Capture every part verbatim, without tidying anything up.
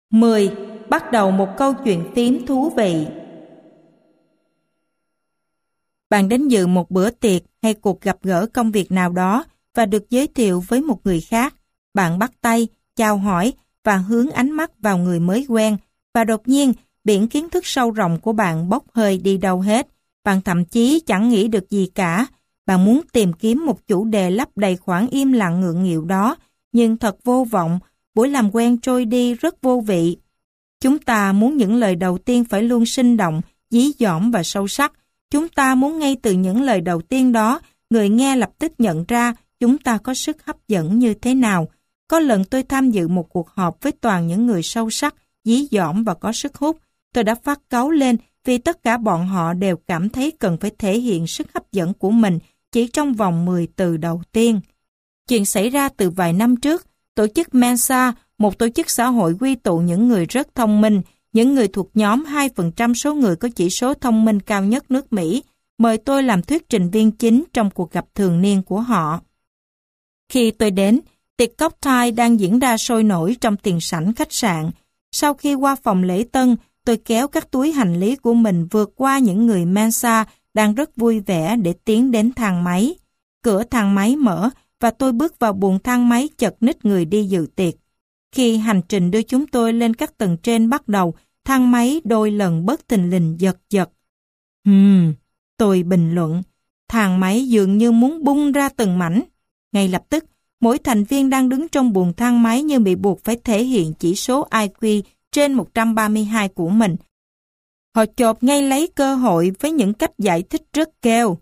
mười. Bắt đầu một câu chuyện phím thú vị. Bạn đến dự một bữa tiệc hay cuộc gặp gỡ công việc nào đó và được giới thiệu với một người khác. Bạn bắt tay, chào hỏi và hướng ánh mắt vào người mới quen, và đột nhiên biển kiến thức sâu rộng của bạn bốc hơi đi đâu hết. Bạn thậm chí chẳng nghĩ được gì cả. Bạn muốn tìm kiếm một chủ đề lấp đầy khoảng im lặng ngượng nghịu đó, nhưng thật vô vọng, buổi làm quen trôi đi rất vô vị. Chúng ta muốn những lời đầu tiên phải luôn sinh động, dí dỏm và sâu sắc. Chúng ta muốn ngay từ những lời đầu tiên đó, người nghe lập tức nhận ra chúng ta có sức hấp dẫn như thế nào. Có lần tôi tham dự một cuộc họp với toàn những người sâu sắc, dí dỏm và có sức hút. Tôi đã phát cáu lên vì tất cả bọn họ đều cảm thấy cần phải thể hiện sức hấp dẫn của mình chỉ trong vòng mười từ đầu tiên. Chuyện xảy ra từ vài năm trước, tổ chức Mensa, một tổ chức xã hội quy tụ những người rất thông minh, những người thuộc nhóm hai phần trăm số người có chỉ số thông minh cao nhất nước Mỹ, mời tôi làm thuyết trình viên chính trong cuộc gặp thường niên của họ. Khi tôi đến, tiệc cocktail đang diễn ra sôi nổi trong tiền sảnh khách sạn. Sau khi qua phòng lễ tân, tôi kéo các túi hành lý của mình vượt qua những người Mensa đang rất vui vẻ để tiến đến thang máy. Cửa thang máy mở và tôi bước vào buồng thang máy chật ních người đi dự tiệc. Khi hành trình đưa chúng tôi lên các tầng trên bắt đầu, thang máy đôi lần bất thình lình giật giật. Hmm, tôi bình luận, thang máy dường như muốn bung ra từng mảnh. Ngay lập tức, mỗi thành viên đang đứng trong buồng thang máy như bị buộc phải thể hiện chỉ số I Q trên một trăm ba mươi hai của mình. Họ chộp ngay lấy cơ hội với những cách giải thích rất keo.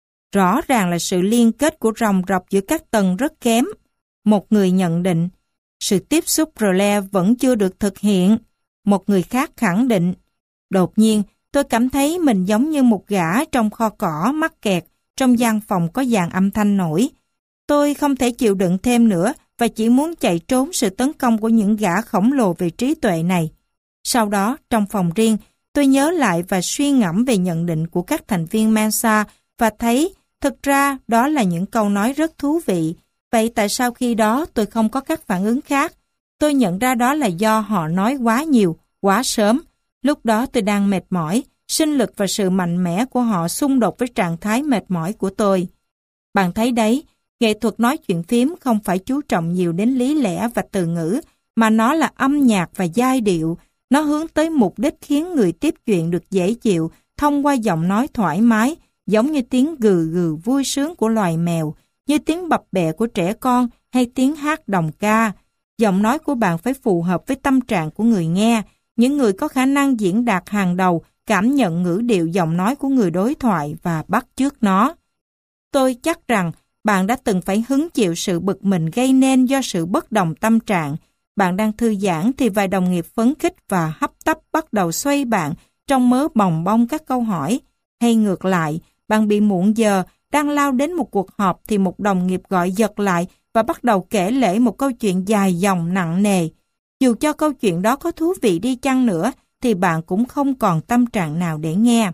Rõ ràng là sự liên kết của ròng rọc giữa các tầng rất kém. Một người nhận định, sự tiếp xúc rle vẫn chưa được thực hiện. Một người khác khẳng định, đột nhiên tôi cảm thấy mình giống như một gã trong kho cỏ mắc kẹt trong gian phòng có dàn âm thanh nổi. Tôi không thể chịu đựng thêm nữa và chỉ muốn chạy trốn sự tấn công của những gã khổng lồ về trí tuệ này. Sau đó, trong phòng riêng, tôi nhớ lại và suy ngẫm về nhận định của các thành viên Mensa và thấy thực ra đó là những câu nói rất thú vị. Vậy tại sao khi đó tôi không có các phản ứng khác? Tôi nhận ra đó là do họ nói quá nhiều, quá sớm. Lúc đó tôi đang mệt mỏi, sinh lực và sự mạnh mẽ của họ xung đột với trạng thái mệt mỏi của tôi. Bạn thấy đấy, nghệ thuật nói chuyện phím không phải chú trọng nhiều đến lý lẽ và từ ngữ, mà nó là âm nhạc và giai điệu. Nó hướng tới mục đích khiến người tiếp chuyện được dễ chịu thông qua giọng nói thoải mái, giống như tiếng gừ gừ vui sướng của loài mèo, như tiếng bập bẹ của trẻ con hay tiếng hát đồng ca. Giọng nói của bạn phải phù hợp với tâm trạng của người nghe. Những người có khả năng diễn đạt hàng đầu cảm nhận ngữ điệu giọng nói của người đối thoại và bắt chước nó. Tôi chắc rằng bạn đã từng phải hứng chịu sự bực mình gây nên do sự bất đồng tâm trạng. Bạn đang thư giãn thì vài đồng nghiệp phấn khích và hấp tấp bắt đầu xoay bạn trong mớ bòng bong các câu hỏi. Hay ngược lại, bạn bị muộn giờ, đang lao đến một cuộc họp thì một đồng nghiệp gọi giật lại và bắt đầu kể lể một câu chuyện dài dòng nặng nề. Dù cho câu chuyện đó có thú vị đi chăng nữa thì bạn cũng không còn tâm trạng nào để nghe.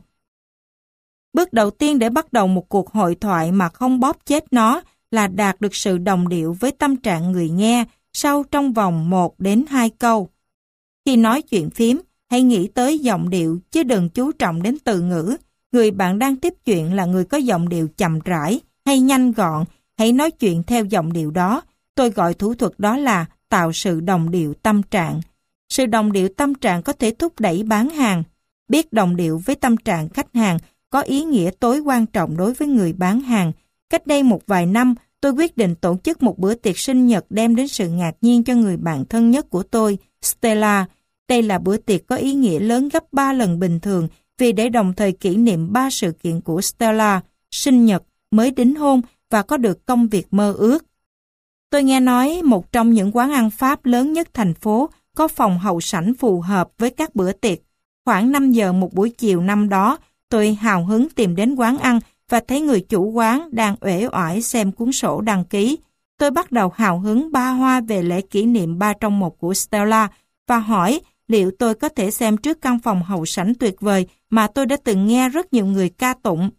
Bước đầu tiên để bắt đầu một cuộc hội thoại mà không bóp chết nó là đạt được sự đồng điệu với tâm trạng người nghe sau trong vòng một đến hai câu. Khi nói chuyện phím, hãy nghĩ tới giọng điệu chứ đừng chú trọng đến từ ngữ. Người bạn đang tiếp chuyện là người có giọng điệu chậm rãi hay nhanh gọn, hãy nói chuyện theo giọng điệu đó. Tôi gọi thủ thuật đó là tạo sự đồng điệu tâm trạng. Sự đồng điệu tâm trạng có thể thúc đẩy bán hàng. Biết đồng điệu với tâm trạng khách hàng có ý nghĩa tối quan trọng đối với người bán hàng. Cách đây một vài năm, tôi quyết định tổ chức một bữa tiệc sinh nhật đem đến sự ngạc nhiên cho người bạn thân nhất của tôi, Stella. Đây là bữa tiệc có ý nghĩa lớn gấp ba lần bình thường vì để đồng thời kỷ niệm ba sự kiện của Stella, sinh nhật, mới đính hôn và có được công việc mơ ước. Tôi nghe nói một trong những quán ăn Pháp lớn nhất thành phố có phòng hậu sảnh phù hợp với các bữa tiệc. Khoảng năm giờ một buổi chiều năm đó, tôi hào hứng tìm đến quán ăn và thấy người chủ quán đang uể oải xem cuốn sổ đăng ký. Tôi bắt đầu hào hứng ba hoa về lễ kỷ niệm ba trong một của Stella và hỏi liệu tôi có thể xem trước căn phòng hậu sảnh tuyệt vời mà tôi đã từng nghe rất nhiều người ca tụng.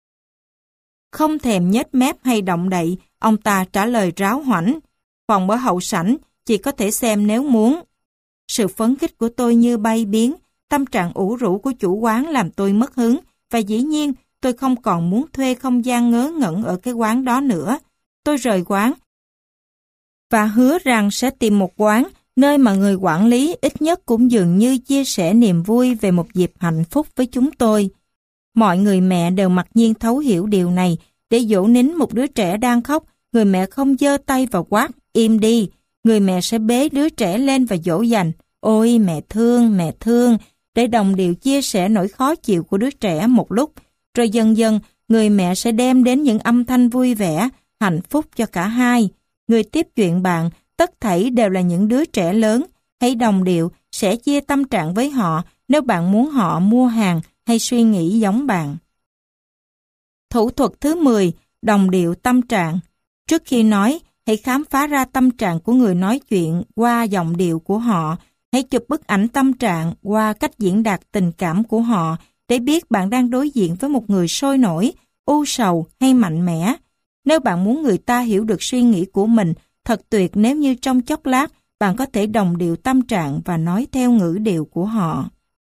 Không thèm nhếch mép hay động đậy, ông ta trả lời ráo hoảnh. Phòng ở hậu sảnh, chỉ có thể xem nếu muốn. Sự phấn khích của tôi như bay biến, tâm trạng ủ rũ của chủ quán làm tôi mất hứng, và dĩ nhiên tôi không còn muốn thuê không gian ngớ ngẩn ở cái quán đó nữa. Tôi rời quán và hứa rằng sẽ tìm một quán nơi mà người quản lý ít nhất cũng dường như chia sẻ niềm vui về một dịp hạnh phúc với chúng tôi. Mọi người mẹ đều mặc nhiên thấu hiểu điều này. Để dỗ nín một đứa trẻ đang khóc, người mẹ không giơ tay và quát, im đi. Người mẹ sẽ bế đứa trẻ lên và dỗ dành, ôi mẹ thương, mẹ thương, để đồng điệu chia sẻ nỗi khó chịu của đứa trẻ một lúc. Rồi dần dần, người mẹ sẽ đem đến những âm thanh vui vẻ, hạnh phúc cho cả hai. Người tiếp chuyện bạn, tất thảy đều là những đứa trẻ lớn. Hãy đồng điệu, sẽ chia tâm trạng với họ nếu bạn muốn họ mua hàng hay suy nghĩ giống bạn. Thủ thuật thứ mười, đồng điệu tâm trạng. Trước khi nói, hãy khám phá ra tâm trạng của người nói chuyện qua giọng điệu của họ. Hãy chụp bức ảnh tâm trạng qua cách diễn đạt tình cảm của họ để biết bạn đang đối diện với một người sôi nổi, u sầu hay mạnh mẽ. Nếu bạn muốn người ta hiểu được suy nghĩ của mình, thật tuyệt nếu như trong chốc lát bạn có thể đồng điệu tâm trạng và nói theo ngữ điệu của họ.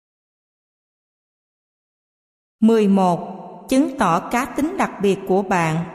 mười một. Chứng tỏ cá tính đặc biệt của bạn.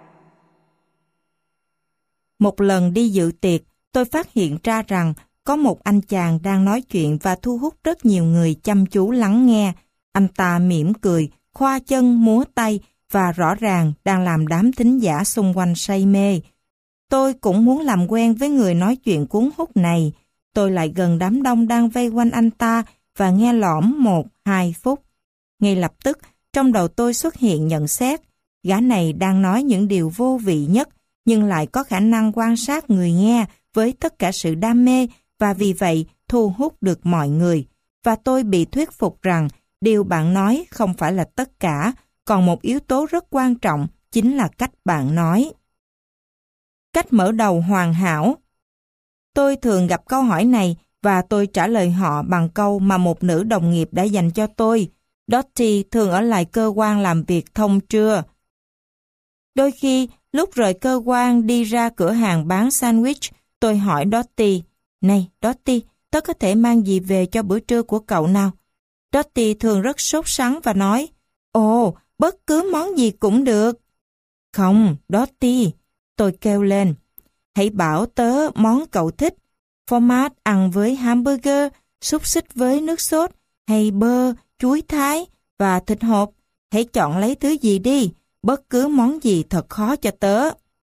Một lần đi dự tiệc, tôi phát hiện ra rằng có một anh chàng đang nói chuyện và thu hút rất nhiều người chăm chú lắng nghe. Anh ta mỉm cười, khoa chân, múa tay và rõ ràng đang làm đám thính giả xung quanh say mê. Tôi cũng muốn làm quen với người nói chuyện cuốn hút này. Tôi lại gần đám đông đang vây quanh anh ta và nghe lõm một, hai phút. Ngay lập tức, trong đầu tôi xuất hiện nhận xét, gã này đang nói những điều vô vị nhất, nhưng lại có khả năng quan sát người nghe với tất cả sự đam mê và vì vậy thu hút được mọi người. Và tôi bị thuyết phục rằng điều bạn nói không phải là tất cả, còn một yếu tố rất quan trọng chính là cách bạn nói. Cách mở đầu hoàn hảo. Tôi thường gặp câu hỏi này và tôi trả lời họ bằng câu mà một nữ đồng nghiệp đã dành cho tôi. Dottie thường ở lại cơ quan làm việc thông trưa. Đôi khi, lúc rời cơ quan đi ra cửa hàng bán sandwich, tôi hỏi Dottie, này Dottie, tớ có thể mang gì về cho bữa trưa của cậu nào? Dottie thường rất sốt sắng và nói, ồ, bất cứ món gì cũng được. Không, Dottie, tôi kêu lên, hãy bảo tớ món cậu thích, format ăn với hamburger, xúc xích với nước sốt, hay bơ, chuối thái và thịt hộp. Hãy chọn lấy thứ gì đi, bất cứ món gì thật khó cho tớ.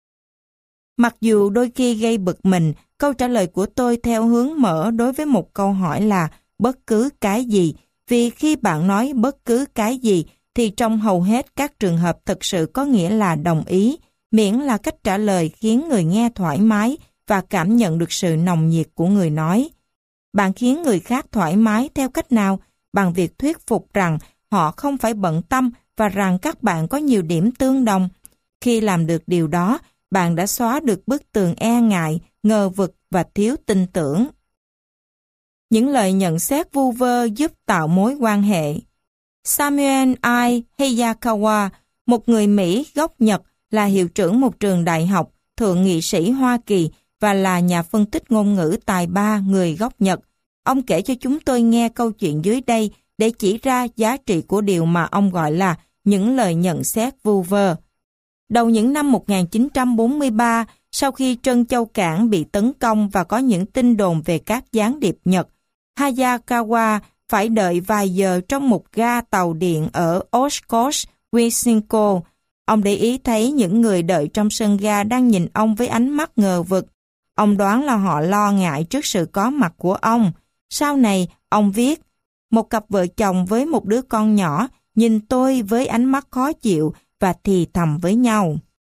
Mặc dù đôi khi gây bực mình, câu trả lời của tôi theo hướng mở đối với một câu hỏi là bất cứ cái gì, vì khi bạn nói bất cứ cái gì thì trong hầu hết các trường hợp thực sự có nghĩa là đồng ý, miễn là cách trả lời khiến người nghe thoải mái và cảm nhận được sự nồng nhiệt của người nói. Bạn khiến người khác thoải mái theo cách nào? Bằng việc thuyết phục rằng họ không phải bận tâm và rằng các bạn có nhiều điểm tương đồng. Khi làm được điều đó, bạn đã xóa được bức tường e ngại, ngờ vực và thiếu tin tưởng. Những lời nhận xét vu vơ giúp tạo mối quan hệ. Samuel I. Hayakawa, một người Mỹ gốc Nhật, là hiệu trưởng một trường đại học, thượng nghị sĩ Hoa Kỳ và là nhà phân tích ngôn ngữ tài ba người gốc Nhật. Ông kể cho chúng tôi nghe câu chuyện dưới đây để chỉ ra giá trị của điều mà ông gọi là những lời nhận xét vu vơ. Đầu những năm một nghìn chín trăm bốn mươi ba, sau khi Trân Châu Cảng bị tấn công và có những tin đồn về các gián điệp Nhật, Hayakawa phải đợi vài giờ trong một ga tàu điện ở Oshkosh, Wisconsin. Ông để ý thấy những người đợi trong sân ga đang nhìn ông với ánh mắt ngờ vực. Ông đoán là họ lo ngại trước sự có mặt của ông. Sau này, ông viết, một cặp vợ chồng với một đứa con nhỏ nhìn tôi với ánh mắt khó chịu và thì thầm với nhau.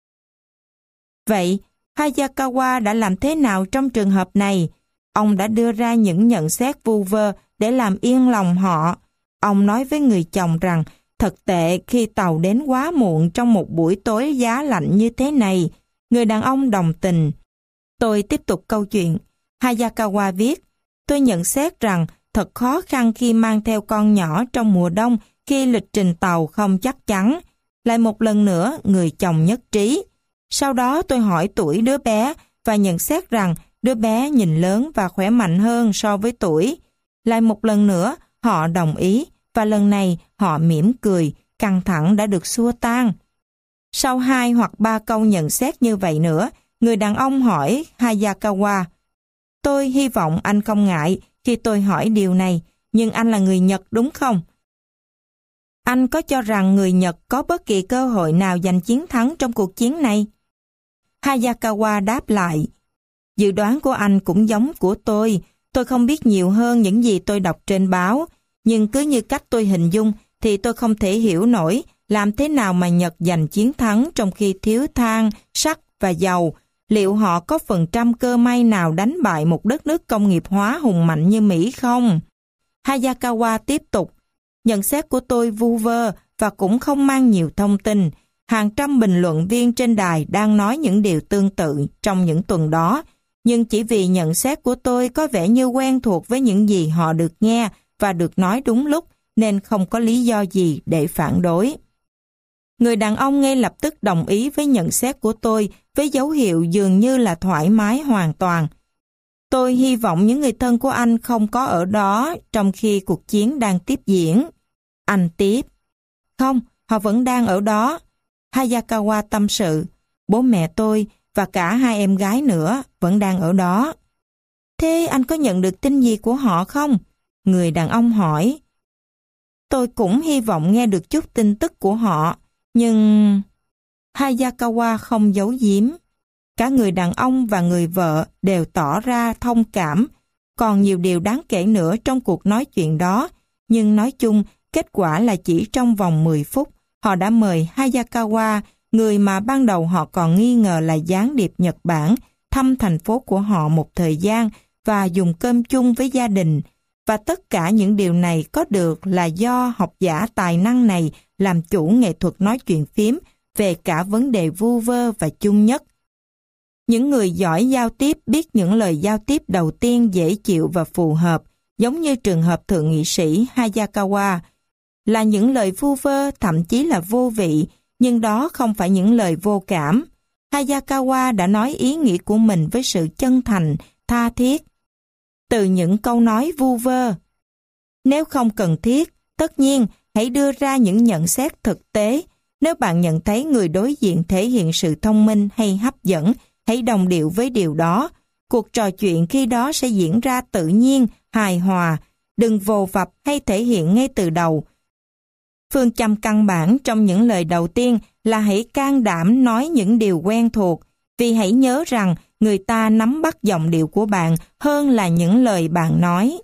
Vậy, Hayakawa đã làm thế nào trong trường hợp này? Ông đã đưa ra những nhận xét vu vơ để làm yên lòng họ. Ông nói với người chồng rằng thật tệ khi tàu đến quá muộn trong một buổi tối giá lạnh như thế này. Người đàn ông đồng tình. Tôi tiếp tục câu chuyện. Hayakawa viết, tôi nhận xét rằng thật khó khăn khi mang theo con nhỏ trong mùa đông khi lịch trình tàu không chắc chắn. Lại một lần nữa, người chồng nhất trí. Sau đó tôi hỏi tuổi đứa bé và nhận xét rằng Đứa bé nhìn lớn và khỏe mạnh hơn so với tuổi. Lại một lần nữa, họ đồng ý, và lần này họ mỉm cười, căng thẳng đã được xua tan. Sau hai hoặc ba câu nhận xét như vậy nữa, người đàn ông hỏi Hayakawa, tôi hy vọng anh không ngại khi tôi hỏi điều này, nhưng anh là người Nhật đúng không? Anh có cho rằng người Nhật có bất kỳ cơ hội nào giành chiến thắng trong cuộc chiến này? Hayakawa đáp lại, dự đoán của anh cũng giống của tôi. Tôi không biết nhiều hơn những gì tôi đọc trên báo, nhưng cứ như cách tôi hình dung thì tôi không thể hiểu nổi làm thế nào mà Nhật giành chiến thắng trong khi thiếu than, sắt và dầu. Liệu họ có phần trăm cơ may nào đánh bại một đất nước công nghiệp hóa hùng mạnh như Mỹ không? Hayakawa tiếp tục, nhận xét của tôi vu vơ và cũng không mang nhiều thông tin. Hàng trăm bình luận viên trên đài đang nói những điều tương tự trong những tuần đó, nhưng chỉ vì nhận xét của tôi có vẻ như quen thuộc với những gì họ được nghe và được nói đúng lúc, nên không có lý do gì để phản đối. Người đàn ông ngay lập tức đồng ý với nhận xét của tôi với dấu hiệu dường như là thoải mái hoàn toàn. Tôi hy vọng những người thân của anh không có ở đó trong khi cuộc chiến đang tiếp diễn. Anh tiếp. Không, họ vẫn đang ở đó. Hayakawa tâm sự. Bố mẹ tôi và cả hai em gái nữa vẫn đang ở đó. Thế anh có nhận được tin gì của họ không? Người đàn ông hỏi. Tôi cũng hy vọng nghe được chút tin tức của họ, nhưng... Hayakawa không giấu giếm. Cả người đàn ông và người vợ đều tỏ ra thông cảm. Còn nhiều điều đáng kể nữa trong cuộc nói chuyện đó, nhưng nói chung, kết quả là chỉ trong vòng mười phút, họ đã mời Hayakawa, người mà ban đầu họ còn nghi ngờ là gián điệp Nhật Bản, thăm thành phố của họ một thời gian và dùng cơm chung với gia đình. Và tất cả những điều này có được là do học giả tài năng này làm chủ nghệ thuật nói chuyện phím về cả vấn đề vu vơ và chung nhất. Những người giỏi giao tiếp biết những lời giao tiếp đầu tiên dễ chịu và phù hợp, giống như trường hợp thượng nghị sĩ Hayakawa, là những lời vu vơ, thậm chí là vô vị, nhưng đó không phải những lời vô cảm. Hayakawa đã nói ý nghĩ của mình với sự chân thành, tha thiết. Từ những câu nói vu vơ. Nếu không cần thiết, tất nhiên, hãy đưa ra những nhận xét thực tế. Nếu bạn nhận thấy người đối diện thể hiện sự thông minh hay hấp dẫn, hãy đồng điệu với điều đó. Cuộc trò chuyện khi đó sẽ diễn ra tự nhiên, hài hòa. Đừng vồ vập hay thể hiện ngay từ đầu. Phương châm căn bản trong những lời đầu tiên là hãy can đảm nói những điều quen thuộc, vì hãy nhớ rằng người ta nắm bắt giọng điệu của bạn hơn là những lời bạn nói.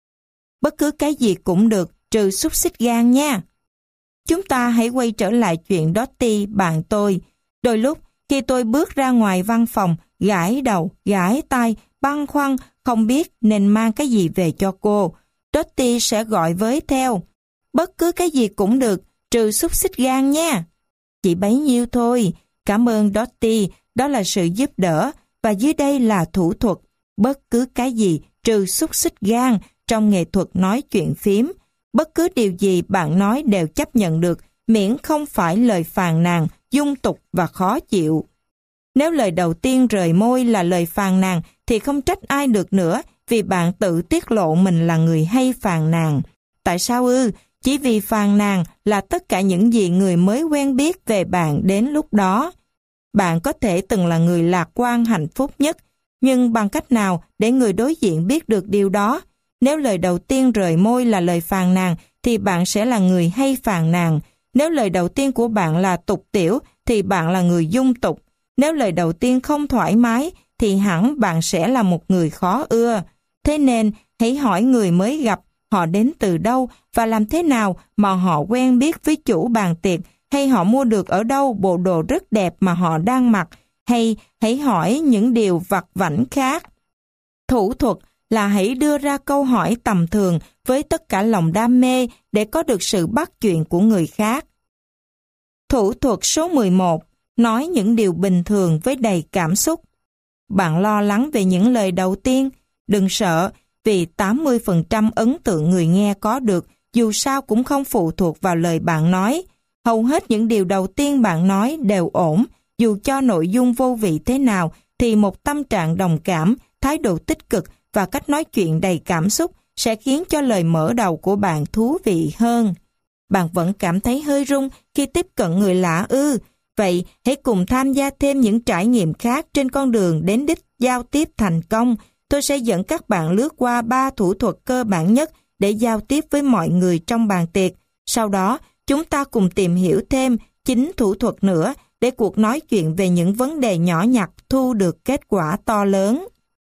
Bất cứ cái gì cũng được, trừ xúc xích gan nha. Chúng ta hãy quay trở lại chuyện Dottie, bạn tôi. Đôi lúc, khi tôi bước ra ngoài văn phòng, gãi đầu, gãi tay, băn khoăn, không biết nên mang cái gì về cho cô, Dottie sẽ gọi với theo. Bất cứ cái gì cũng được, trừ xúc xích gan nha. Chỉ bấy nhiêu thôi. Cảm ơn Dottie, đó là sự giúp đỡ, và dưới đây là thủ thuật. Bất cứ cái gì, trừ xúc xích gan, trong nghệ thuật nói chuyện phím. Bất cứ điều gì bạn nói đều chấp nhận được, miễn không phải lời phàn nàn, dung tục và khó chịu. Nếu lời đầu tiên rời môi là lời phàn nàn, thì không trách ai được nữa, vì bạn tự tiết lộ mình là người hay phàn nàn. Tại sao ư? Chỉ vì phàn nàn là tất cả những gì người mới quen biết về bạn đến lúc đó. Bạn có thể từng là người lạc quan hạnh phúc nhất, nhưng bằng cách nào để người đối diện biết được điều đó? Nếu lời đầu tiên rời môi là lời phàn nàn, thì bạn sẽ là người hay phàn nàn. Nếu lời đầu tiên của bạn là tục tiểu, thì bạn là người dung tục. Nếu lời đầu tiên không thoải mái, thì hẳn bạn sẽ là một người khó ưa. Thế nên, hãy hỏi người mới gặp, họ đến từ đâu và làm thế nào mà họ quen biết với chủ bàn tiệc, hay họ mua được ở đâu bộ đồ rất đẹp mà họ đang mặc, hay hãy hỏi những điều vặt vãnh khác. Thủ thuật là hãy đưa ra câu hỏi tầm thường với tất cả lòng đam mê để có được sự bắt chuyện của người khác. Thủ thuật số mười một. Nói những điều bình thường với đầy cảm xúc. Bạn lo lắng về những lời đầu tiên? Đừng sợ, vì tám mươi phần trăm ấn tượng người nghe có được dù sao cũng không phụ thuộc vào lời bạn nói. Hầu hết những điều đầu tiên bạn nói đều ổn, dù cho nội dung vô vị thế nào thì một tâm trạng đồng cảm, thái độ tích cực và cách nói chuyện đầy cảm xúc sẽ khiến cho lời mở đầu của bạn thú vị hơn. Bạn vẫn cảm thấy hơi run khi tiếp cận người lạ ư? Vậy hãy cùng tham gia thêm những trải nghiệm khác trên con đường đến đích giao tiếp thành công. Tôi sẽ dẫn các bạn lướt qua ba thủ thuật cơ bản nhất để giao tiếp với mọi người trong bàn tiệc. Sau đó, chúng ta cùng tìm hiểu thêm chín thủ thuật nữa để cuộc nói chuyện về những vấn đề nhỏ nhặt thu được kết quả to lớn.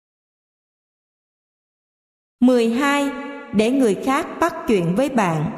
mười hai. Để người khác bắt chuyện với bạn.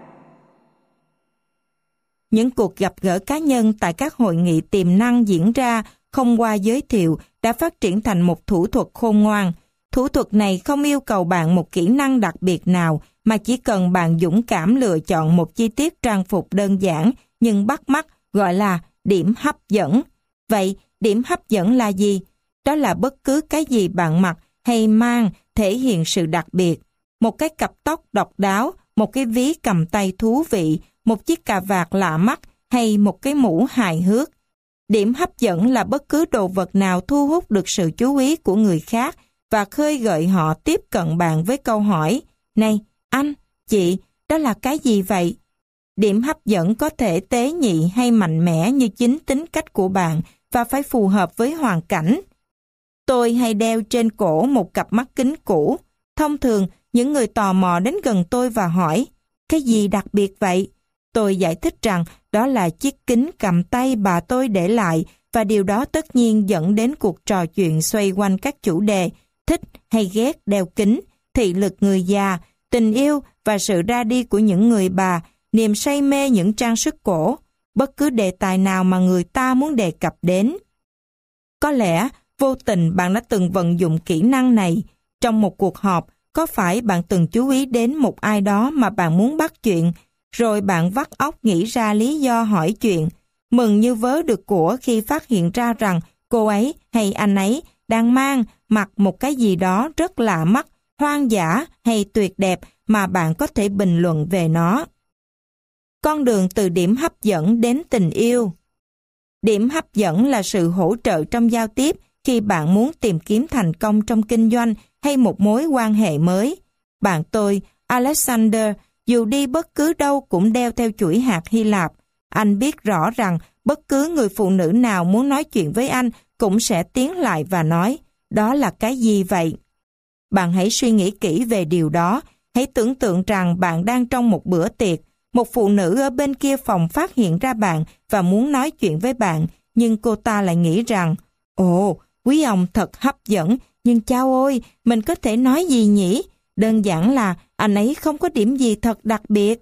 Những cuộc gặp gỡ cá nhân tại các hội nghị tiềm năng diễn ra không qua giới thiệu đã phát triển thành một thủ thuật khôn ngoan. Thủ thuật này không yêu cầu bạn một kỹ năng đặc biệt nào, mà chỉ cần bạn dũng cảm lựa chọn một chi tiết trang phục đơn giản nhưng bắt mắt, gọi là điểm hấp dẫn. Vậy, điểm hấp dẫn là gì? Đó là bất cứ cái gì bạn mặc hay mang thể hiện sự đặc biệt. Một cái cặp tóc độc đáo, một cái ví cầm tay thú vị, một chiếc cà vạt lạ mắt hay một cái mũ hài hước. Điểm hấp dẫn là bất cứ đồ vật nào thu hút được sự chú ý của người khác và khơi gợi họ tiếp cận bạn với câu hỏi: "Này, anh, chị, đó là cái gì vậy?" Điểm hấp dẫn có thể tế nhị hay mạnh mẽ như chính tính cách của bạn và phải phù hợp với hoàn cảnh. Tôi hay đeo trên cổ một cặp mắt kính cũ. Thông thường, những người tò mò đến gần tôi và hỏi: "Cái gì đặc biệt vậy?" Tôi giải thích rằng đó là chiếc kính cầm tay bà tôi để lại, và điều đó tất nhiên dẫn đến cuộc trò chuyện xoay quanh các chủ đề thích hay ghét đeo kính, thị lực người già, tình yêu và sự ra đi của những người bà, niềm say mê những trang sức cổ, bất cứ đề tài nào mà người ta muốn đề cập đến. Có lẽ vô tình bạn đã từng vận dụng kỹ năng này. Trong một cuộc họp, có phải bạn từng chú ý đến một ai đó mà bạn muốn bắt chuyện, rồi bạn vắt óc nghĩ ra lý do hỏi chuyện, mừng như vớ được của khi phát hiện ra rằng cô ấy hay anh ấy đang mang mặc một cái gì đó rất lạ mắt, hoang dã hay tuyệt đẹp mà bạn có thể bình luận về nó. Con đường từ điểm hấp dẫn đến tình yêu. Điểm hấp dẫn là sự hỗ trợ trong giao tiếp khi bạn muốn tìm kiếm thành công trong kinh doanh hay một mối quan hệ mới. Bạn tôi, Alexander, dù đi bất cứ đâu cũng đeo theo chuỗi hạt Hy Lạp. Anh biết rõ rằng bất cứ người phụ nữ nào muốn nói chuyện với anh cũng sẽ tiến lại và nói: "Đó là cái gì vậy?" Bạn hãy suy nghĩ kỹ về điều đó. Hãy tưởng tượng rằng bạn đang trong một bữa tiệc. Một phụ nữ ở bên kia phòng phát hiện ra bạn và muốn nói chuyện với bạn, nhưng cô ta lại nghĩ rằng: "Ồ, quý ông thật hấp dẫn, nhưng chao ôi, mình có thể nói gì nhỉ? Đơn giản là anh ấy không có điểm gì thật đặc biệt."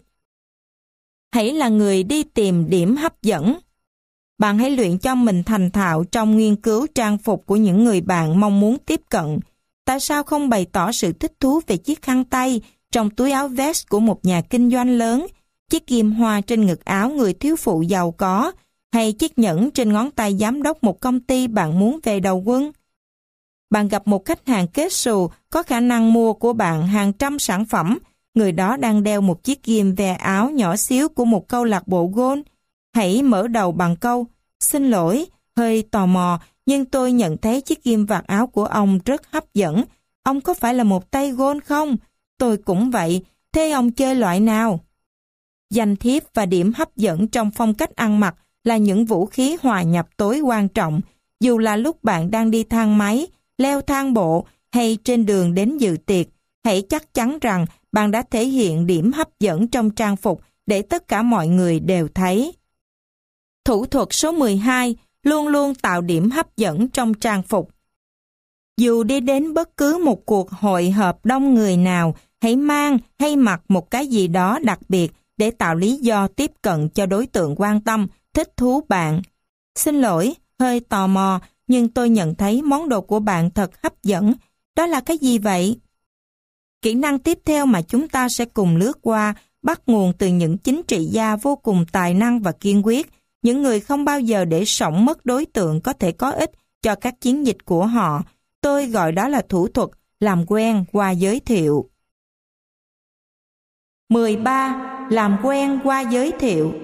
Hãy là người đi tìm điểm hấp dẫn. Bạn hãy luyện cho mình thành thạo trong nghiên cứu trang phục của những người bạn mong muốn tiếp cận. Tại sao không bày tỏ sự thích thú về chiếc khăn tay trong túi áo vest của một nhà kinh doanh lớn, chiếc ghim hoa trên ngực áo người thiếu phụ giàu có, hay chiếc nhẫn trên ngón tay giám đốc một công ty bạn muốn về đầu quân? Bạn gặp một khách hàng kết xù có khả năng mua của bạn hàng trăm sản phẩm. Người đó đang đeo một chiếc ghim ve áo nhỏ xíu của một câu lạc bộ golf. Hãy mở đầu bằng câu: "Xin lỗi, hơi tò mò, nhưng tôi nhận thấy chiếc ghim vạt áo của ông rất hấp dẫn. Ông có phải là một tay golf không? Tôi cũng vậy. Thế ông chơi loại nào?" Danh thiếp và điểm hấp dẫn trong phong cách ăn mặc là những vũ khí hòa nhập tối quan trọng. Dù là lúc bạn đang đi thang máy, leo thang bộ hay trên đường đến dự tiệc, hãy chắc chắn rằng bạn đã thể hiện điểm hấp dẫn trong trang phục để tất cả mọi người đều thấy. Thủ thuật số mười hai, luôn luôn tạo điểm hấp dẫn trong trang phục. Dù đi đến bất cứ một cuộc hội họp đông người nào, hãy mang hay mặc một cái gì đó đặc biệt để tạo lý do tiếp cận cho đối tượng quan tâm, thích thú bạn. "Xin lỗi, hơi tò mò, nhưng tôi nhận thấy món đồ của bạn thật hấp dẫn. Đó là cái gì vậy?" Kỹ năng tiếp theo mà chúng ta sẽ cùng lướt qua bắt nguồn từ những chính trị gia vô cùng tài năng và kiên quyết, những người không bao giờ để sổng mất đối tượng có thể có ích cho các chiến dịch của họ. Tôi gọi đó là thủ thuật làm quen qua giới thiệu. mười ba. Làm quen qua giới thiệu.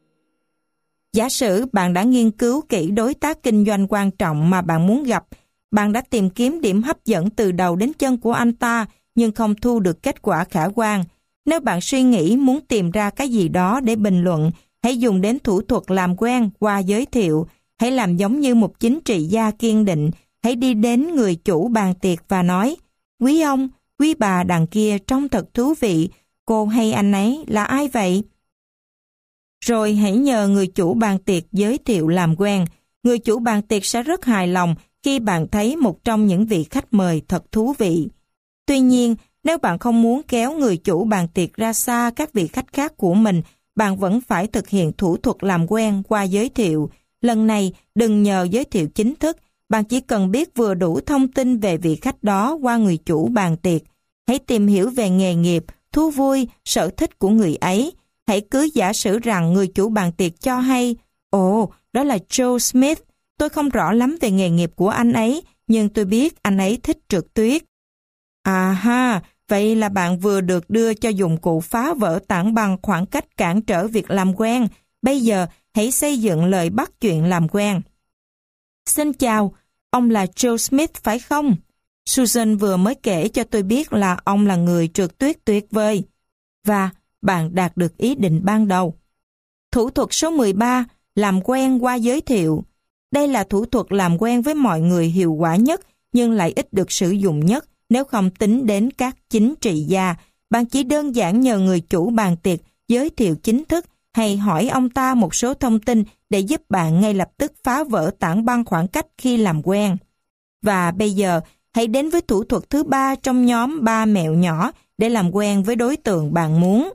Giả sử bạn đã nghiên cứu kỹ đối tác kinh doanh quan trọng mà bạn muốn gặp. Bạn đã tìm kiếm điểm hấp dẫn từ đầu đến chân của anh ta, nhưng không thu được kết quả khả quan. Nếu bạn suy nghĩ muốn tìm ra cái gì đó để bình luận, hãy dùng đến thủ thuật làm quen qua giới thiệu. Hãy làm giống như một chính trị gia kiên định. Hãy đi đến người chủ bàn tiệc và nói: quý ông, quý bà đằng kia trông thật thú vị. Cô hay anh ấy là ai vậy? Rồi hãy nhờ người chủ bàn tiệc giới thiệu làm quen. Người chủ bàn tiệc sẽ rất hài lòng khi bạn thấy một trong những vị khách mời thật thú vị. Tuy nhiên, nếu bạn không muốn kéo người chủ bàn tiệc ra xa các vị khách khác của mình, bạn vẫn phải thực hiện thủ thuật làm quen qua giới thiệu. Lần này, đừng nhờ giới thiệu chính thức, bạn chỉ cần biết vừa đủ thông tin về vị khách đó qua người chủ bàn tiệc. Hãy tìm hiểu về nghề nghiệp, thú vui, sở thích của người ấy. Hãy cứ giả sử rằng người chủ bàn tiệc cho hay: ồ, đó là Joe Smith. Tôi không rõ lắm về nghề nghiệp của anh ấy, nhưng tôi biết anh ấy thích trượt tuyết. À ha, vậy là bạn vừa được đưa cho dụng cụ phá vỡ tảng băng khoảng cách cản trở việc làm quen. Bây giờ, hãy xây dựng lời bắt chuyện làm quen. Xin chào, ông là Joe Smith phải không? Susan vừa mới kể cho tôi biết là ông là người trượt tuyết tuyệt vời. Và bạn đạt được ý định ban đầu. Thủ thuật số mười ba, làm quen qua giới thiệu. Đây là thủ thuật làm quen với mọi người hiệu quả nhất, nhưng lại ít được sử dụng nhất nếu không tính đến các chính trị gia. Bạn chỉ đơn giản nhờ người chủ bàn tiệc giới thiệu chính thức hay hỏi ông ta một số thông tin để giúp bạn ngay lập tức phá vỡ tảng băng khoảng cách khi làm quen. Và bây giờ, hãy đến với thủ thuật thứ ba trong nhóm ba mẹo nhỏ để làm quen với đối tượng bạn muốn.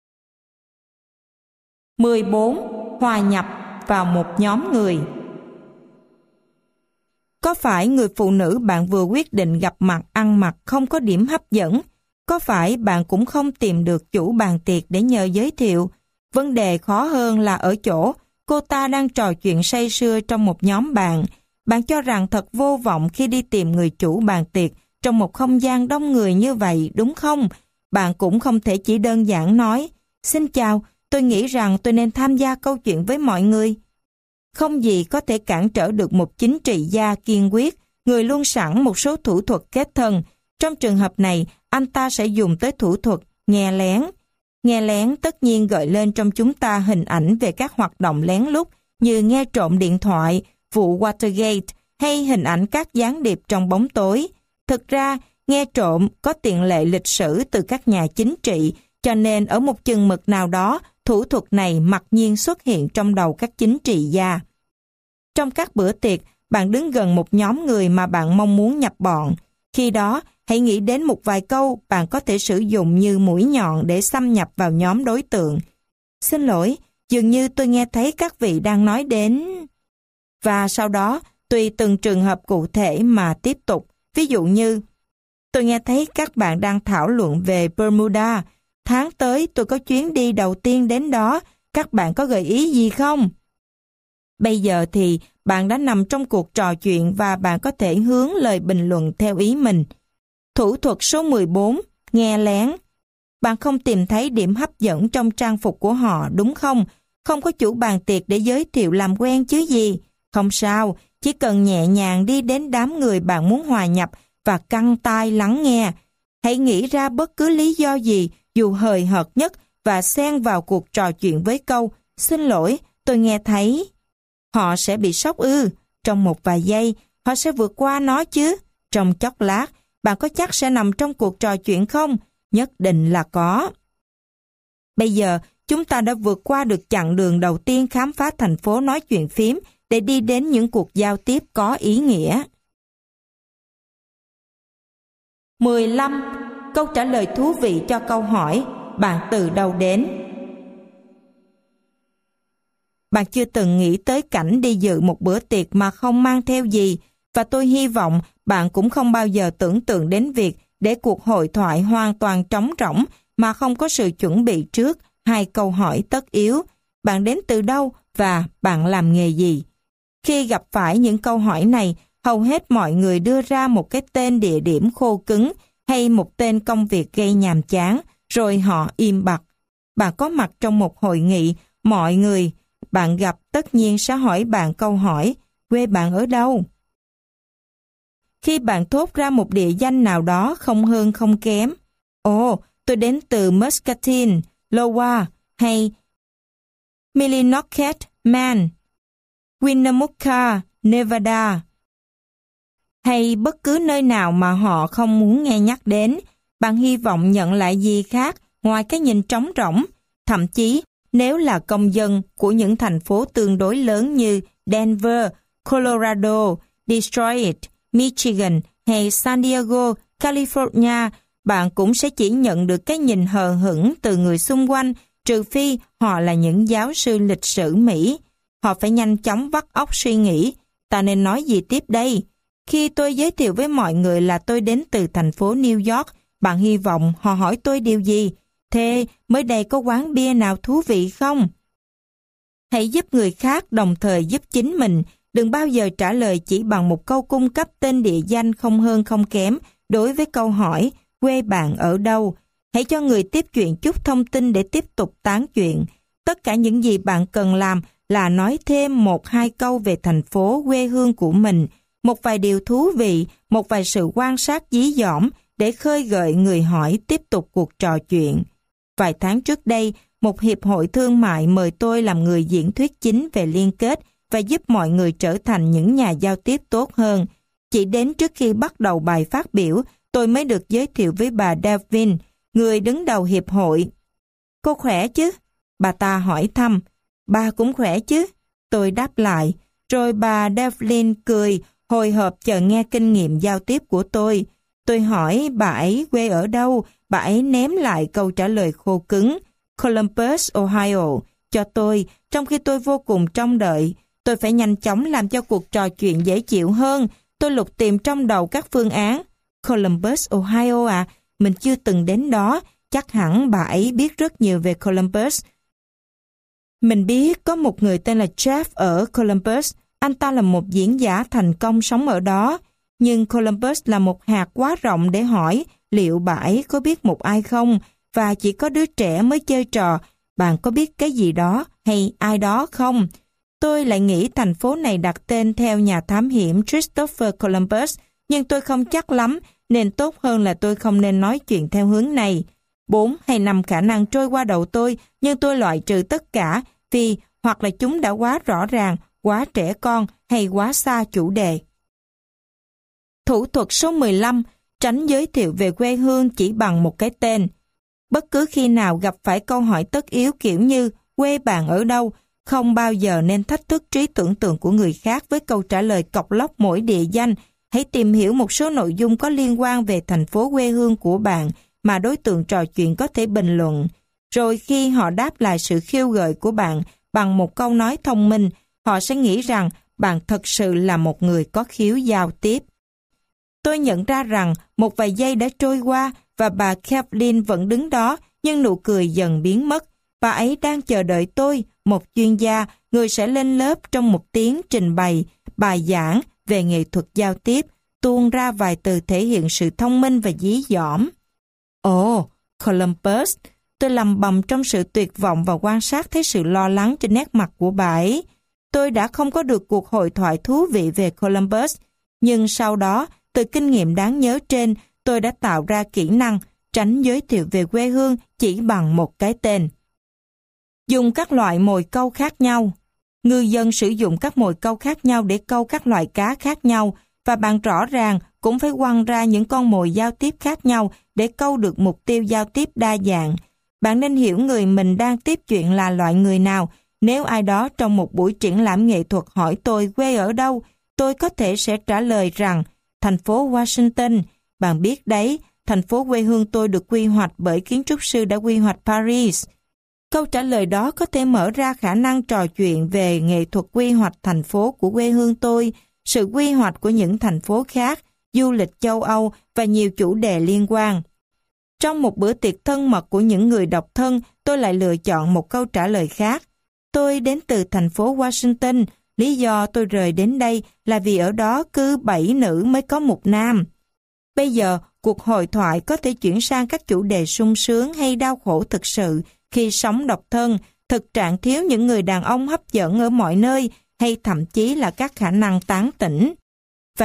mười bốn. Hòa nhập vào một nhóm người. Có phải người phụ nữ bạn vừa quyết định gặp mặt ăn mặc không có điểm hấp dẫn? Có phải bạn cũng không tìm được chủ bàn tiệc để nhờ giới thiệu? Vấn đề khó hơn là ở chỗ cô ta đang trò chuyện say sưa trong một nhóm bạn. Bạn cho rằng thật vô vọng khi đi tìm người chủ bàn tiệc trong một không gian đông người như vậy, đúng không? Bạn cũng không thể chỉ đơn giản nói: xin chào, tôi nghĩ rằng tôi nên tham gia câu chuyện với mọi người. Không gì có thể cản trở được một chính trị gia kiên quyết, người luôn sẵn một số thủ thuật kết thân. Trong trường hợp này, anh ta sẽ dùng tới thủ thuật nghe lén. Nghe lén tất nhiên gợi lên trong chúng ta hình ảnh về các hoạt động lén lút như nghe trộm điện thoại, vụ Watergate hay hình ảnh các gián điệp trong bóng tối. Thực ra, nghe trộm có tiền lệ lịch sử từ các nhà chính trị, cho nên ở một chừng mực nào đó, thủ thuật này mặc nhiên xuất hiện trong đầu các chính trị gia. Trong các bữa tiệc, bạn đứng gần một nhóm người mà bạn mong muốn nhập bọn. Khi đó, hãy nghĩ đến một vài câu bạn có thể sử dụng như mũi nhọn để xâm nhập vào nhóm đối tượng. Xin lỗi, dường như tôi nghe thấy các vị đang nói đến... Và sau đó, tùy từng trường hợp cụ thể mà tiếp tục. Ví dụ như, tôi nghe thấy các bạn đang thảo luận về Bermuda. Tháng tới tôi có chuyến đi đầu tiên đến đó. Các bạn có gợi ý gì không? Bây giờ thì bạn đã nằm trong cuộc trò chuyện và bạn có thể hướng lời bình luận theo ý mình. Thủ thuật số mười bốn, nghe lén. Bạn không tìm thấy điểm hấp dẫn trong trang phục của họ, đúng không? Không có chủ bàn tiệc để giới thiệu làm quen chứ gì. Không sao, chỉ cần nhẹ nhàng đi đến đám người bạn muốn hòa nhập và căng tai lắng nghe. Hãy nghĩ ra bất cứ lý do gì, dù hời hợt nhất, và xen vào cuộc trò chuyện với câu: xin lỗi, tôi nghe thấy. Họ sẽ bị sốc ư? Trong một vài giây, họ sẽ vượt qua nó chứ. Trong chốc lát, bạn có chắc sẽ nằm trong cuộc trò chuyện không? Nhất định là có. Bây giờ, chúng ta đã vượt qua được chặng đường đầu tiên khám phá thành phố nói chuyện phím để đi đến những cuộc giao tiếp có ý nghĩa. mười lăm. Câu trả lời thú vị cho câu hỏi: bạn từ đâu đến? Bạn chưa từng nghĩ tới cảnh đi dự một bữa tiệc mà không mang theo gì, và tôi hy vọng bạn cũng không bao giờ tưởng tượng đến việc để cuộc hội thoại hoàn toàn trống rỗng mà không có sự chuẩn bị trước hai câu hỏi tất yếu: bạn đến từ đâu và bạn làm nghề gì? Khi gặp phải những câu hỏi này, hầu hết mọi người đưa ra một cái tên địa điểm khô cứng hay một tên công việc gây nhàm chán, rồi họ im bặt. Bạn có mặt trong một hội nghị, mọi người bạn gặp tất nhiên sẽ hỏi bạn câu hỏi: quê bạn ở đâu? Khi bạn thốt ra một địa danh nào đó không hơn không kém. Ồ, tôi đến từ Muscatine, Iowa, hay Millinocket, Man, Winnemucca, Nevada, hay bất cứ nơi nào mà họ không muốn nghe nhắc đến, bạn hy vọng nhận lại gì khác ngoài cái nhìn trống rỗng. Thậm chí, nếu là công dân của những thành phố tương đối lớn như Denver, Colorado, Detroit, Michigan hay San Diego, California, bạn cũng sẽ chỉ nhận được cái nhìn hờ hững từ người xung quanh, trừ phi họ là những giáo sư lịch sử Mỹ. Họ phải nhanh chóng vắt óc suy nghĩ, ta nên nói gì tiếp đây? Khi tôi giới thiệu với mọi người là tôi đến từ thành phố New York, bạn hy vọng họ hỏi tôi điều gì? Thế mới đây có quán bia nào thú vị không? Hãy giúp người khác đồng thời giúp chính mình. Đừng bao giờ trả lời chỉ bằng một câu cung cấp tên địa danh không hơn không kém đối với câu hỏi quê bạn ở đâu. Hãy cho người tiếp chuyện chút thông tin để tiếp tục tán chuyện. Tất cả những gì bạn cần làm là nói thêm một hai câu về thành phố quê hương của mình, một vài điều thú vị, một vài sự quan sát dí dỏm để khơi gợi người hỏi tiếp tục cuộc trò chuyện. Vài tháng trước đây, một hiệp hội thương mại mời tôi làm người diễn thuyết chính về liên kết và giúp mọi người trở thành những nhà giao tiếp tốt hơn. Chỉ đến trước khi bắt đầu bài phát biểu, tôi mới được giới thiệu với bà Devlin, người đứng đầu hiệp hội. Cô khỏe chứ? Bà ta hỏi thăm. Bà cũng khỏe chứ? Tôi đáp lại. Rồi bà Devlin cười, hồi hộp chờ nghe kinh nghiệm giao tiếp của tôi. Tôi hỏi bà ấy quê ở đâu, bà ấy ném lại câu trả lời khô cứng, Columbus, Ohio, cho tôi, trong khi tôi vô cùng trông đợi. Tôi phải nhanh chóng làm cho cuộc trò chuyện dễ chịu hơn. Tôi lục tìm trong đầu các phương án. Columbus, Ohio à, mình chưa từng đến đó, chắc hẳn bà ấy biết rất nhiều về Columbus. Mình biết có một người tên là Jeff ở Columbus, anh ta là một diễn giả thành công sống ở đó. Nhưng Columbus là một hạt quá rộng để hỏi liệu bà ấy có biết một ai không, và chỉ có đứa trẻ mới chơi trò, bạn có biết cái gì đó hay ai đó không? Tôi lại nghĩ thành phố này đặt tên theo nhà thám hiểm Christopher Columbus, nhưng tôi không chắc lắm, nên tốt hơn là tôi không nên nói chuyện theo hướng này. Bốn hay năm khả năng trôi qua đầu tôi, nhưng tôi loại trừ tất cả vì hoặc là chúng đã quá rõ ràng, quá trẻ con hay quá xa chủ đề. Thủ thuật số mười lăm, tránh giới thiệu về quê hương chỉ bằng một cái tên. Bất cứ khi nào gặp phải câu hỏi tất yếu kiểu như quê bạn ở đâu, không bao giờ nên thách thức trí tưởng tượng của người khác với câu trả lời cọc lóc mỗi địa danh. Hãy tìm hiểu một số nội dung có liên quan về thành phố quê hương của bạn mà đối tượng trò chuyện có thể bình luận. Rồi khi họ đáp lại sự khiêu gợi của bạn bằng một câu nói thông minh, họ sẽ nghĩ rằng bạn thật sự là một người có khiếu giao tiếp. Tôi nhận ra rằng một vài giây đã trôi qua và bà Kathleen vẫn đứng đó, nhưng nụ cười dần biến mất. Bà ấy đang chờ đợi tôi, một chuyên gia, người sẽ lên lớp trong một tiếng trình bày, bài giảng về nghệ thuật giao tiếp, tuôn ra vài từ thể hiện sự thông minh và dí dỏm. Ồ, oh, Columbus, tôi lầm bầm trong sự tuyệt vọng và quan sát thấy sự lo lắng trên nét mặt của bà ấy. Tôi đã không có được cuộc hội thoại thú vị về Columbus, nhưng sau đó, từ kinh nghiệm đáng nhớ trên, tôi đã tạo ra kỹ năng tránh giới thiệu về quê hương chỉ bằng một cái tên. Dùng các loại mồi câu khác nhau. Ngư dân sử dụng các mồi câu khác nhau để câu các loại cá khác nhau, và bạn rõ ràng cũng phải quăng ra những con mồi giao tiếp khác nhau để câu được mục tiêu giao tiếp đa dạng. Bạn nên hiểu người mình đang tiếp chuyện là loại người nào. Nếu ai đó trong một buổi triển lãm nghệ thuật hỏi tôi quê ở đâu, tôi có thể sẽ trả lời rằng thành phố Washington. Bạn biết đấy, thành phố quê hương tôi được quy hoạch bởi kiến trúc sư đã quy hoạch Paris. Câu trả lời đó có thể mở ra khả năng trò chuyện về nghệ thuật quy hoạch thành phố của quê hương tôi, sự quy hoạch của những thành phố khác, du lịch châu Âu và nhiều chủ đề liên quan. Trong một bữa tiệc thân mật của những người độc thân, tôi lại lựa chọn một câu trả lời khác. Tôi đến từ thành phố Washington, lý do tôi rời đến đây là vì ở đó cứ bảy nữ mới có một nam. Bây giờ, cuộc hội thoại có thể chuyển sang các chủ đề sung sướng hay đau khổ thực sự khi sống độc thân, thực trạng thiếu những người đàn ông hấp dẫn ở mọi nơi hay thậm chí là các khả năng tán tỉnh. Vậy,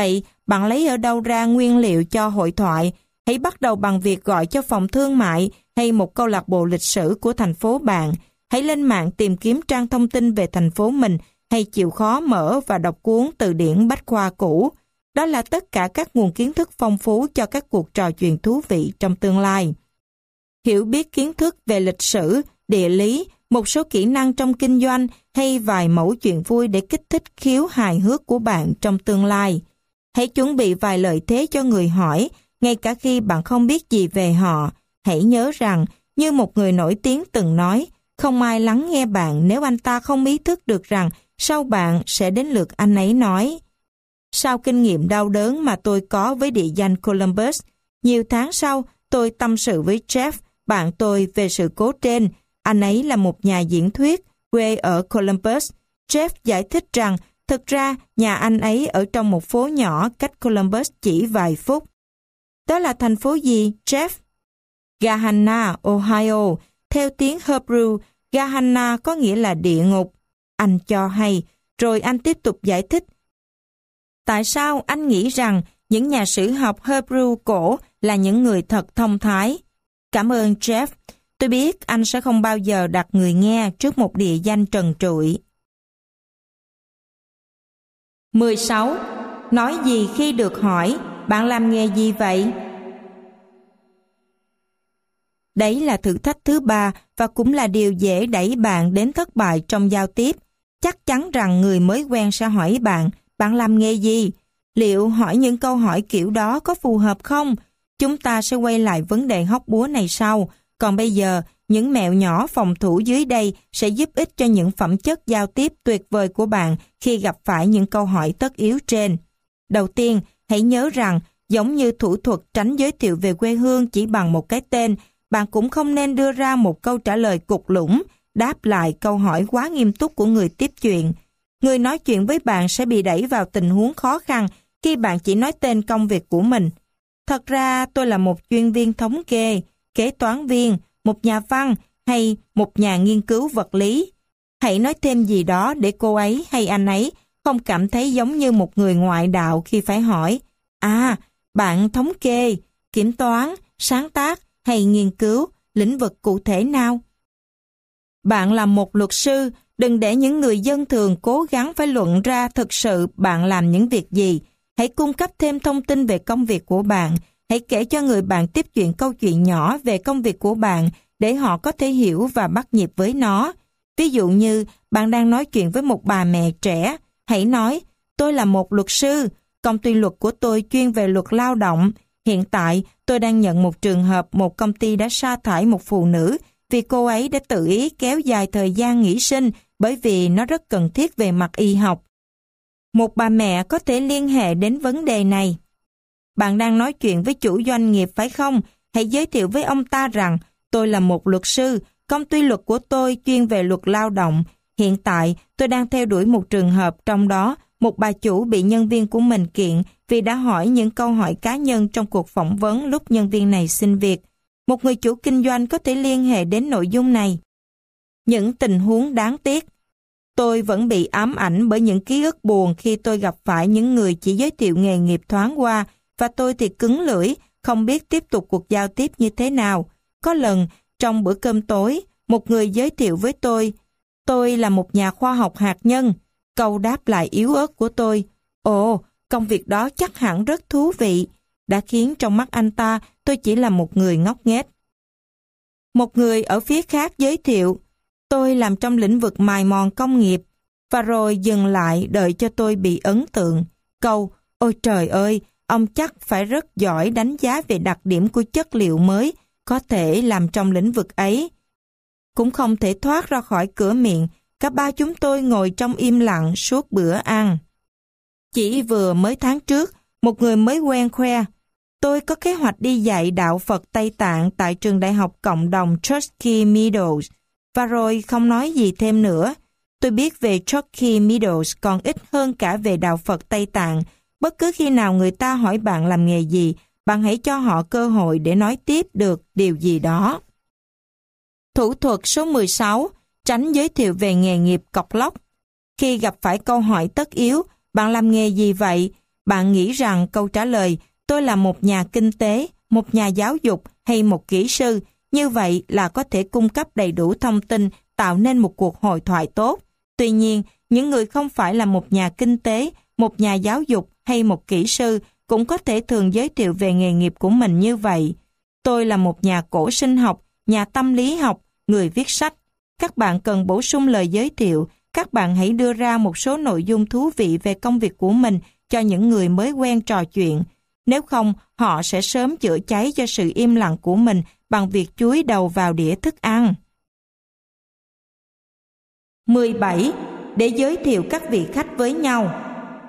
Bạn lấy ở đâu ra nguyên liệu cho hội thoại? Hãy bắt đầu bằng việc gọi cho phòng thương mại hay một câu lạc bộ lịch sử của thành phố bạn. Hãy lên mạng tìm kiếm trang thông tin về thành phố mình hay chịu khó mở và đọc cuốn từ điển bách khoa cũ. Đó là tất cả các nguồn kiến thức phong phú cho các cuộc trò chuyện thú vị trong tương lai. Hiểu biết kiến thức về lịch sử, địa lý, một số kỹ năng trong kinh doanh hay vài mẫu chuyện vui để kích thích khiếu hài hước của bạn trong tương lai. Hãy chuẩn bị vài lợi thế cho người hỏi, ngay cả khi bạn không biết gì về họ. Hãy nhớ rằng, như một người nổi tiếng từng nói, không ai lắng nghe bạn nếu anh ta không ý thức được rằng sau bạn sẽ đến lượt anh ấy nói. Sau kinh nghiệm đau đớn mà tôi có với địa danh Columbus, nhiều tháng sau tôi tâm sự với Jeff, bạn tôi, về sự cố trên. Anh ấy là một nhà diễn thuyết, quê ở Columbus. Jeff giải thích rằng thực ra nhà anh ấy ở trong một phố nhỏ cách Columbus chỉ vài phút. Đó là thành phố gì, Jeff? Gahanna, Ohio. Theo tiếng Hebrew, Gahanna có nghĩa là địa ngục. Anh cho hay, rồi anh tiếp tục giải thích. Tại sao anh nghĩ rằng những nhà sử học Hebrew cổ là những người thật thông thái? Cảm ơn Jeff. Tôi biết anh sẽ không bao giờ đặt người nghe trước một địa danh trần trụi. mười sáu. Nói gì khi được hỏi, bạn làm nghề gì vậy? Đấy là thử thách thứ ba và cũng là điều dễ đẩy bạn đến thất bại trong giao tiếp. Chắc chắn rằng người mới quen sẽ hỏi bạn, bạn làm nghề gì? Liệu hỏi những câu hỏi kiểu đó có phù hợp không? Chúng ta sẽ quay lại vấn đề hóc búa này sau. Còn bây giờ, những mẹo nhỏ phòng thủ dưới đây sẽ giúp ích cho những phẩm chất giao tiếp tuyệt vời của bạn khi gặp phải những câu hỏi tất yếu trên. Đầu tiên, hãy nhớ rằng, giống như thủ thuật tránh giới thiệu về quê hương chỉ bằng một cái tên, bạn cũng không nên đưa ra một câu trả lời cục lũng, đáp lại câu hỏi quá nghiêm túc của người tiếp chuyện. Người nói chuyện với bạn sẽ bị đẩy vào tình huống khó khăn khi bạn chỉ nói tên công việc của mình. Thật ra tôi là một chuyên viên thống kê, kế toán viên, một nhà văn hay một nhà nghiên cứu vật lý. Hãy nói thêm gì đó để cô ấy hay anh ấy không cảm thấy giống như một người ngoại đạo khi phải hỏi, à, bạn thống kê, kiểm toán, sáng tác hay nghiên cứu, lĩnh vực cụ thể nào? Bạn là một luật sư, đừng để những người dân thường cố gắng phải luận ra thực sự bạn làm những việc gì. Hãy cung cấp thêm thông tin về công việc của bạn. Hãy kể cho người bạn tiếp chuyện câu chuyện nhỏ về công việc của bạn để họ có thể hiểu và bắt nhịp với nó. Ví dụ như bạn đang nói chuyện với một bà mẹ trẻ, hãy nói, tôi là một luật sư, công ty luật của tôi chuyên về luật lao động. Hiện tại, tôi đang nhận một trường hợp một công ty đã sa thải một phụ nữ vì cô ấy đã tự ý kéo dài thời gian nghỉ sinh bởi vì nó rất cần thiết về mặt y học. Một bà mẹ có thể liên hệ đến vấn đề này. Bạn đang nói chuyện với chủ doanh nghiệp phải không? Hãy giới thiệu với ông ta rằng tôi là một luật sư, công ty luật của tôi chuyên về luật lao động. Hiện tại, tôi đang theo đuổi một trường hợp trong đó một bà chủ bị nhân viên của mình kiện vì đã hỏi những câu hỏi cá nhân trong cuộc phỏng vấn lúc nhân viên này xin việc. Một người chủ kinh doanh có thể liên hệ đến nội dung này. Những tình huống đáng tiếc. Tôi vẫn bị ám ảnh bởi những ký ức buồn khi tôi gặp phải những người chỉ giới thiệu nghề nghiệp thoáng qua và tôi thì cứng lưỡi, không biết tiếp tục cuộc giao tiếp như thế nào. Có lần, trong bữa cơm tối, một người giới thiệu với tôi, tôi là một nhà khoa học hạt nhân. Câu đáp lại yếu ớt của tôi, ồ, công việc đó chắc hẳn rất thú vị, đã khiến trong mắt anh ta tôi chỉ là một người ngốc nghếch. Một người ở phía khác giới thiệu, tôi làm trong lĩnh vực mài mòn công nghiệp, và rồi dừng lại đợi cho tôi bị ấn tượng. Câu, ôi trời ơi, ông chắc phải rất giỏi đánh giá về đặc điểm của chất liệu mới, có thể làm trong lĩnh vực ấy. Cũng không thể thoát ra khỏi cửa miệng, cả ba chúng tôi ngồi trong im lặng suốt bữa ăn. Chỉ vừa mới tháng trước, một người mới quen khoe, tôi có kế hoạch đi dạy đạo Phật Tây Tạng tại trường đại học cộng đồng Truckee Meadows, và rồi không nói gì thêm nữa. Tôi biết về Truckee Meadows còn ít hơn cả về đạo Phật Tây Tạng. Bất cứ khi nào người ta hỏi bạn làm nghề gì, bạn hãy cho họ cơ hội để nói tiếp được điều gì đó. Thủ thuật số mười sáu, tránh giới thiệu về nghề nghiệp cọc lóc. Khi gặp phải câu hỏi tất yếu, bạn làm nghề gì vậy? Bạn nghĩ rằng câu trả lời tôi là một nhà kinh tế, một nhà giáo dục hay một kỹ sư, như vậy là có thể cung cấp đầy đủ thông tin tạo nên một cuộc hội thoại tốt. Tuy nhiên, những người không phải là một nhà kinh tế, một nhà giáo dục hay một kỹ sư cũng có thể thường giới thiệu về nghề nghiệp của mình như vậy. Tôi là một nhà cổ sinh học, nhà tâm lý học, người viết sách. Các bạn cần bổ sung lời giới thiệu. Các bạn hãy đưa ra một số nội dung thú vị về công việc của mình cho những người mới quen trò chuyện. Nếu không, họ sẽ sớm chữa cháy cho sự im lặng của mình bằng việc chúi đầu vào đĩa thức ăn. mười bảy. Để giới thiệu các vị khách với nhau.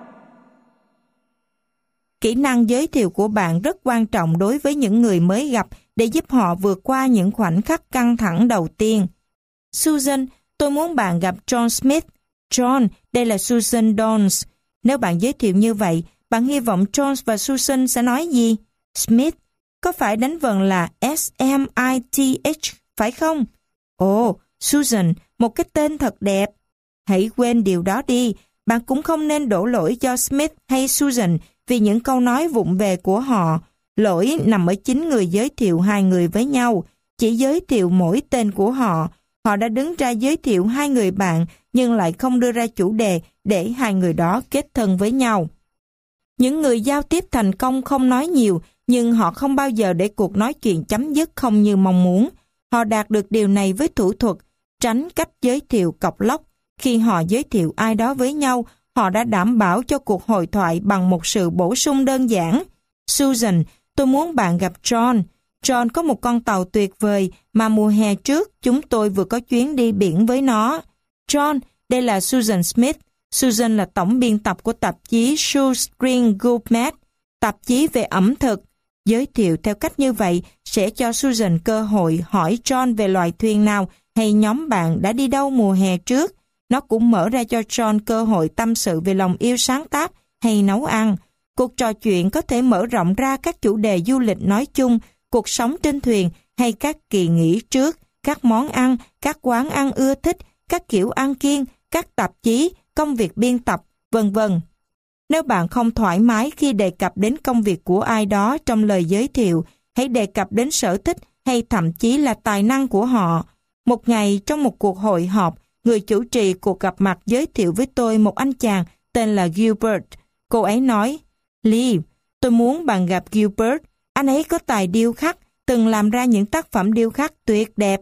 Kỹ năng giới thiệu của bạn rất quan trọng đối với những người mới gặp để giúp họ vượt qua những khoảnh khắc căng thẳng đầu tiên. Susan, tôi muốn bạn gặp John Smith. John, đây là Susan Downs. Nếu bạn giới thiệu như vậy, bạn hy vọng John và Susan sẽ nói gì? Smith, có phải đánh vần là S M I T H, phải không? Ồ, Susan, một cái tên thật đẹp. Hãy quên điều đó đi, bạn cũng không nên đổ lỗi cho Smith hay Susan vì những câu nói vụng về của họ. Lỗi nằm ở chính người giới thiệu hai người với nhau, chỉ giới thiệu mỗi tên của họ. Họ đã đứng ra giới thiệu hai người bạn nhưng lại không đưa ra chủ đề để hai người đó kết thân với nhau. Những người giao tiếp thành công không nói nhiều, nhưng họ không bao giờ để cuộc nói chuyện chấm dứt không như mong muốn. Họ đạt được điều này với thủ thuật, tránh cách giới thiệu cọc lóc. Khi họ giới thiệu ai đó với nhau, họ đã đảm bảo cho cuộc hội thoại bằng một sự bổ sung đơn giản. Susan, tôi muốn bạn gặp John. John có một con tàu tuyệt vời mà mùa hè trước chúng tôi vừa có chuyến đi biển với nó. John, đây là Susan Smith. Susan là tổng biên tập của tạp chí Shoestring Gourmet, tạp chí về ẩm thực. Giới thiệu theo cách như vậy sẽ cho Susan cơ hội hỏi John về loài thuyền nào hay nhóm bạn đã đi đâu mùa hè trước. Nó cũng mở ra cho John cơ hội tâm sự về lòng yêu sáng tác hay nấu ăn. Cuộc trò chuyện có thể mở rộng ra các chủ đề du lịch nói chung, cuộc sống trên thuyền hay các kỳ nghỉ trước, các món ăn, các quán ăn ưa thích, các kiểu ăn kiêng, các tạp chí, công việc biên tập, vân vân. Nếu bạn không thoải mái khi đề cập đến công việc của ai đó trong lời giới thiệu, hãy đề cập đến sở thích hay thậm chí là tài năng của họ. Một ngày trong một cuộc hội họp, người chủ trì cuộc gặp mặt giới thiệu với tôi một anh chàng tên là Gilbert. Cô ấy nói, Lee, tôi muốn bạn gặp Gilbert. Anh ấy có tài điêu khắc, từng làm ra những tác phẩm điêu khắc tuyệt đẹp.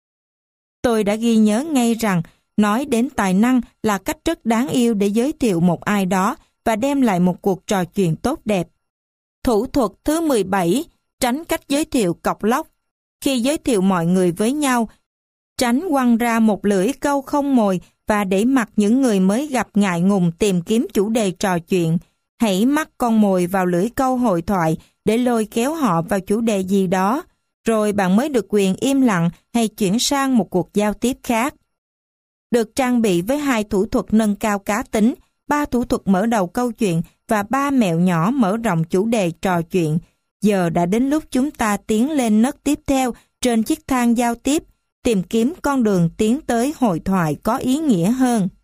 Tôi đã ghi nhớ ngay rằng nói đến tài năng là cách rất đáng yêu để giới thiệu một ai đó và đem lại một cuộc trò chuyện tốt đẹp. Thủ thuật thứ mười bảy, tránh cách giới thiệu cọc lóc. Khi giới thiệu mọi người với nhau, tránh quăng ra một lưỡi câu không mồi và để mặc những người mới gặp ngại ngùng tìm kiếm chủ đề trò chuyện. Hãy mắc con mồi vào lưỡi câu hội thoại để lôi kéo họ vào chủ đề gì đó, rồi bạn mới được quyền im lặng hay chuyển sang một cuộc giao tiếp khác. Được trang bị với hai thủ thuật nâng cao cá tính, ba thủ thuật mở đầu câu chuyện và ba mẹo nhỏ mở rộng chủ đề trò chuyện. Giờ đã đến lúc chúng ta tiến lên nấc tiếp theo trên chiếc thang giao tiếp, tìm kiếm con đường tiến tới hội thoại có ý nghĩa hơn.